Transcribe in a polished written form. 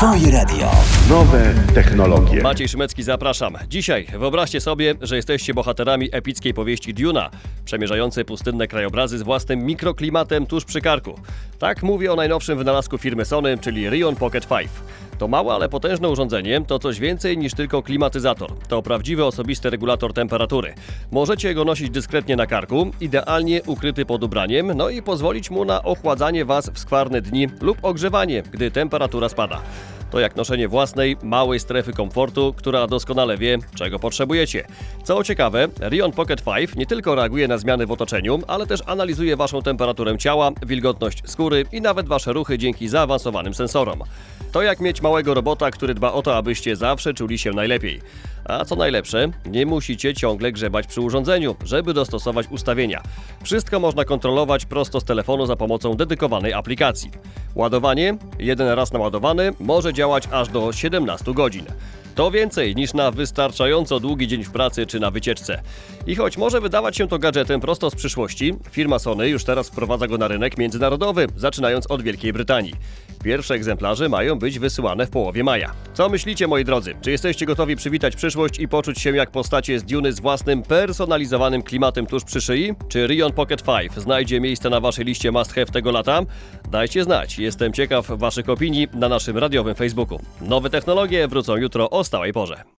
Twoje radio. Nowe technologie. Maciej Szymecki, zapraszam. Dzisiaj wyobraźcie sobie, że jesteście bohaterami epickiej powieści Duna, przemierzającej pustynne krajobrazy z własnym mikroklimatem tuż przy karku. Tak mówię o najnowszym wynalazku firmy Sony, czyli Rion Pocket 5. To małe, ale potężne urządzenie to coś więcej niż tylko klimatyzator. To prawdziwy osobisty regulator temperatury. Możecie go nosić dyskretnie na karku, idealnie ukryty pod ubraniem, no i pozwolić mu na ochładzanie Was w skwarne dni lub ogrzewanie, gdy temperatura spada. To jak noszenie własnej, małej strefy komfortu, która doskonale wie, czego potrzebujecie. Co ciekawe, Rion Pocket 5 nie tylko reaguje na zmiany w otoczeniu, ale też analizuje Waszą temperaturę ciała, wilgotność skóry i nawet Wasze ruchy dzięki zaawansowanym sensorom. To jak mieć małego robota, który dba o to, abyście zawsze czuli się najlepiej. A co najlepsze, nie musicie ciągle grzebać przy urządzeniu, żeby dostosować ustawienia. Wszystko można kontrolować prosto z telefonu za pomocą dedykowanej aplikacji. Ładowanie, jeden raz naładowany, może działać aż do 17 godzin. To więcej niż na wystarczająco długi dzień w pracy czy na wycieczce. I choć może wydawać się to gadżetem prosto z przyszłości, firma Sony już teraz wprowadza go na rynek międzynarodowy, zaczynając od Wielkiej Brytanii. Pierwsze egzemplarze mają być wysyłane w połowie maja. Co myślicie, moi drodzy? Czy jesteście gotowi przywitać przyszłość i poczuć się jak postacie z Duny z własnym personalizowanym klimatem tuż przy szyi? Czy Rion Pocket 5 znajdzie miejsce na Waszej liście must have tego lata? Dajcie znać, jestem ciekaw Waszych opinii na naszym radiowym Facebooku. Nowe technologie wrócą jutro o stałej porze.